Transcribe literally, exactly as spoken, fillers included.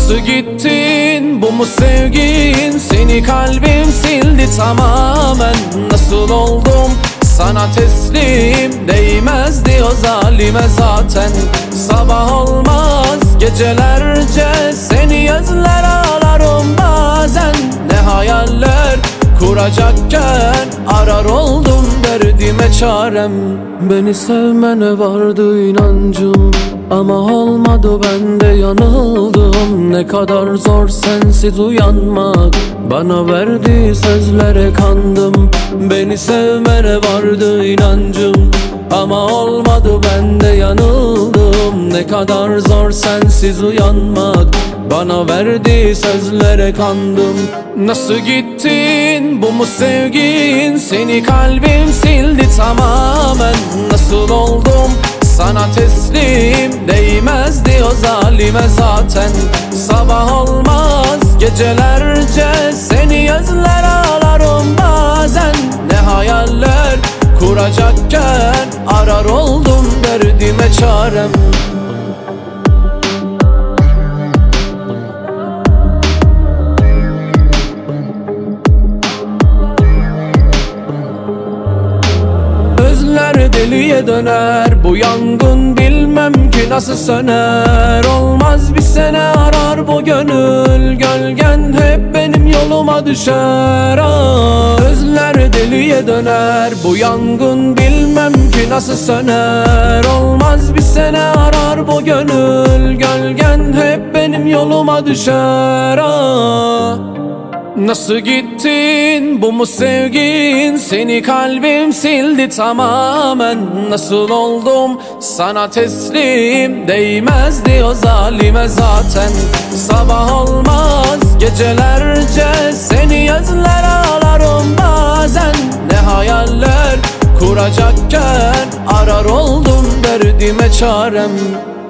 Nasıl gittin, bu mu sevgin? Seni kalbim sildi tamamen. Nasıl oldum sana teslim, değmezdi o zalime zaten. Sabah olmaz gecelerce seni özler ağlarım bazen. Ne hayaller kuracakken arar oldum derdime çarem. Beni sevmene vardı inancım ama olmadı, ben de yanıldım. Ne kadar zor sensiz uyanmak, bana verdiği sözlere kandım. Beni sevmene vardı inancım ama olmadı, ben de yanıldım. Ne kadar zor sensiz uyanmak, bana verdiği sözlere kandım. Nasıl gittin, bu mu sevgin? Seni kalbim sildi tamamen. Nasıl oldum sana teslim, değmezdi o zalime zaten. Sabah olmaz gecelerce seni özler ağlarım bazen. Ne hayaller kuracakken arar oldum derdime çarem. Özler deliye döner, bu yangın bilmem ki nasıl söner. Olmaz bir sene arar bu gönül, gölgen hep benim yoluma düşer. Ah, özler deliye döner, bu yangın bilmem ki nasıl söner. Olmaz bir sene arar bu gönül, gölgen hep benim yoluma düşer. Ah, nasıl gittin, bu mu sevgin? Seni kalbim sildi tamamen. Nasıl oldum sana teslim, değmezdi o zalime zaten. Sabah olmaz gecelerce seni özler ağlarım bazen. Ne hayaller kuracakken arar oldum derdime çarem.